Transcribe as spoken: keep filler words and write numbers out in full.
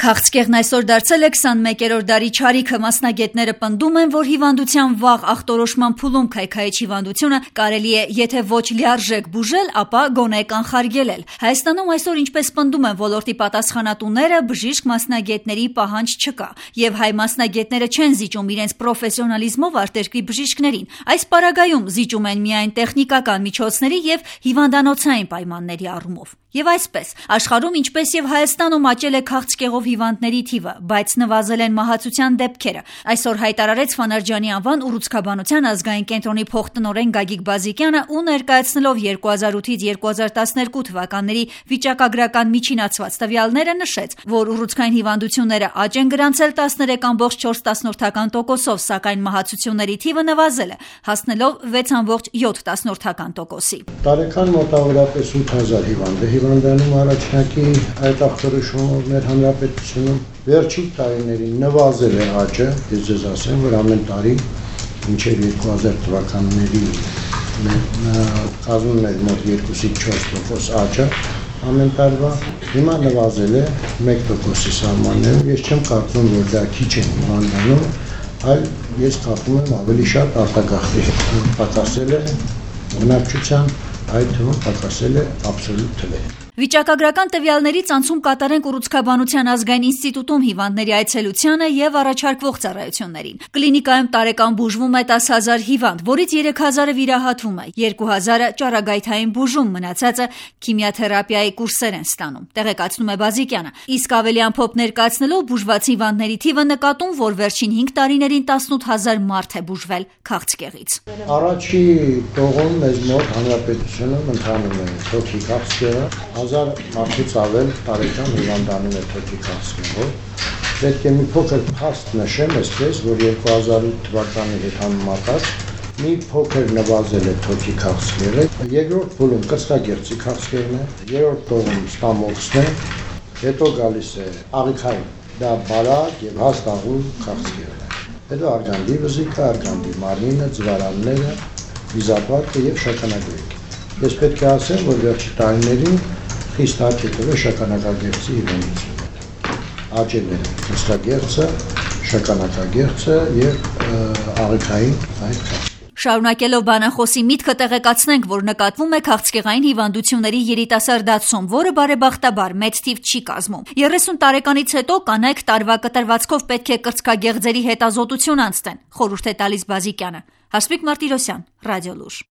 Քաղցկեղն այսօր դարձել է քսանմեկերորդ դարի չարիքը, մասնագետները պնդում են, որ հիվանդության վաղ ախտորոշման փուլում քայքայիչ հիվանդությունը կարելի է եթե ոչ լիարժեք բուժել, ապա գոնե կանխարգելել։ Հայաստանում այսօր, ինչպես պնդում են ոլորտի պատասխանատուները, բժիշկ մասնագետների պահանջ չկա, եւ հայ մասնագետները չեն զիջում իրենց պրոֆեսիոնալիզմով արտերկրի բժիշկներին։ Այս պարագայում զիջում են միայն տեխնիկական միջոցների եւ հիվանդանոցային պայմանների առումով։ Եվ այսպես, աշխարհում ինչպես եւ Հայաստանում աճել է քաղցկեղով հիվանդների թիվը, բայց նվազել են մահացության դեպքերը։ Այսօր հայտարարեց Ֆանարջյանի անվան ուռուցքաբանության ազգային կենտրոնի փոխտնօրեն Գագիկ Բազիկյանը ու ներկայացնելով երկու հազար ութից երկու հազար տասներկու թվականների վիճակագրական միջինացված տվյալները նշեց, որ ուռուցքային հիվանդությունները աճ են գրանցել տասներեք ամբողջ չորս տոկոսով, սակայն մահացությունների թիվը նվազել է, հասնելով վեց ամբողջ յոթ տոկոսի։ Տարեկան մոտավորապես ութ հազար հիվանդ է հիվանդանում առաջնակի այդ ախտորոշումով մեր հանրապետությունում վերջին տարիներին նվազել է աճը, ես ձեզ ասեմ, որ ամեն տարի մինչև երկու հազար թվականների կազմում էր մոտ երկուսից չորս տոկոս աճը ամեն տարվա, հիմա նվազել է մեկ տոկոսի սահմաններում, ես չեմ կարծում, որ դա քիչ է հիվանդանում, այլ ես կապում եմ ավելի շատ արտագաղթի հետ, պակասել է բնակչության, այդ թվում պակասել է աբսոլյուտ թվերը։ Վիճակագրական տվյալներից անցում կատարենք ուռուցքաբանության ազգային ինստիտուտում հիվանդների այցելությանը եւ առաջարկվող ծառայություններին։ Կլինիկայում տարեկան բուժվում է տասը հազար հիվանդ, որից երեք հազարը վիրահատվում է, երկու հազարը ճառագայթային բուժում, մնացածը քիմիաթերապիայի կուրսեր են ստանում, տեղեկացնում է Բազիկյանը։ Իսկ ավելի ամփոփ ներկայացնելով բուժված հիվանդների թիվը նկատում, որ վերջին հինգ տարիներին տասնութ հազար մարդ է բուժվել քաղցկեղից։ Առաջի տողում մեզ մոտ հանրապետությունում ընթանում է թոքի քաղցկեղը, հազար մարդից ավել տարեկան հիվանդանում է թոքի քաղցկեղով։ Պետք է մի փոքր փաստ նշեմ, այսպես, որ երկու հազար ութ թվականի հետ համեմատած մի փոքր նվազել է թոքի քաղցկեղը։ Երկրորդ փուլում կրծքագեղձի քաղցկեղն է, երրորդ տողում ստամոքսն է, հետո գալիս է աղիքային, դա բարակ եւ հաստ աղու քաղցկեղն է։ Հետո արգանդի վզիկը, արգանդի մարմինը, ձվարանները, վիզապարտը եւ շագանակագիրքը։ Ես պետք է ասեմ, որ վերջի տարիներին խիստ աճել է շագանակագեղձի հիվանդությունը։ Աճել է կրծքագեղձը, շագանակագեղձը եւ աղիքային այդ քաղցկեղը։ Շարունակելով բանախոսի միտքը տեղեկացնենք, որ նկատվում է քաղցկեղային հիվանդությունների երիտասարդացում, որը բարեբախտաբար մեծ թիվ չի կազմում։ երեսուն տարեկանից հետո կանայք տարվա կտրվածքով պետք է կրծքագեղձերի հետազոտություն անցնեն, խորհուրդ է տալիս Բազիկյանը։ Հասմիկ Մարտիրոսյան, Ռադիոլուր։